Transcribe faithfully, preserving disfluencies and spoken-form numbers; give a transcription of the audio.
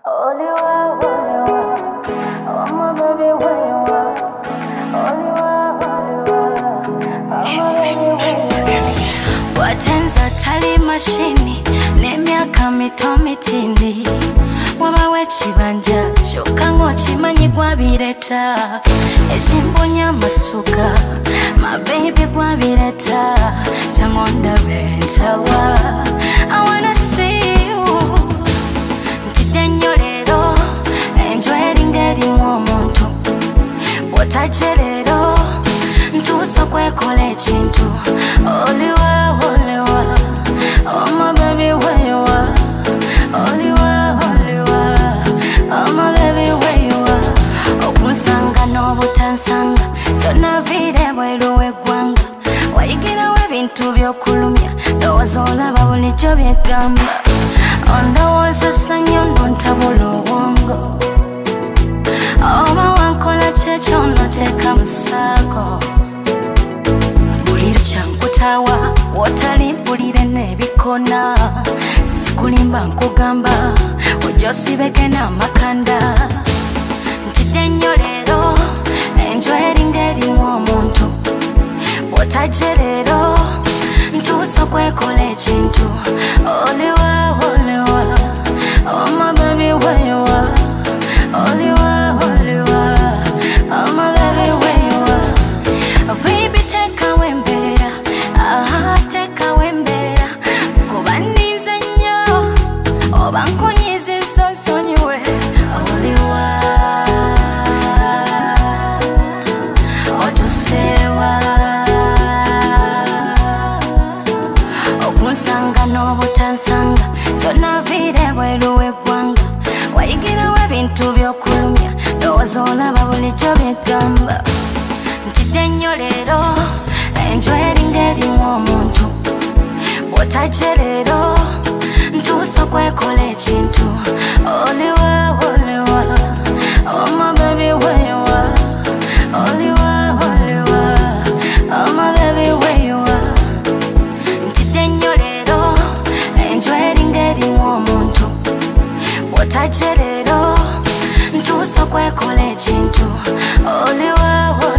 Only one, only one. Oh my baby, where you are? Only one, only one. Oh my baby, where you are? Watenza tali mashini n'emyaka mito mitindi waba wekibanja kyokka ng'okimanyi gwabireta ekimponya amasuka my baby gwabireta kyangu ondabe ntawa I wanna see you ntidde nnyo leero enjweringa erimu omuntu bw'otajje leero ntuusa kwekola ekintu oliwa oliwa oh my baby where you are oliwa oliwa oh my baby where you are okunsanga n'obutansanga kyonaviire bweru w'eggwanga wayigirawo ebintu by'okulumya ndowooza olaba bulijjo byegamba ondowooza sanyo nontabula obwongo oba wankola kyekyo noteeka mu ssaako bulira kyankutawa wotali mpulire n'ebikona sikulimba nkugamba ojja osibeke n'amakanda ntidde nnyo leero enjweringa erimu omuntu bw'otajje leero ntuusa kwekola ekintu oliwa oliwa oh my baby where you are oliwa oliwa oh my baby where you are oh baby teka wembeera aha teka wembeera kuba nninze nnyo oba nkunyiizizza nsonyiwe oliwa otuseewa okunsanga n'obutansanga kyonaviire bweru w'eggwanga wayigirawo ebintu by'okulumya ndowooza olaba bulijjo byegamba ntidde nnyo leero enjweringa erimu omuntu bw'otajje leero ntuusa kwekola ekintu oliwa oliwa oh my baby where you are oliwa oliwa oh my baby where you are ntidde nnyo leero enjweringa erimu omuntu bw'otajje leero ntuusa kwekola ekintu oliwa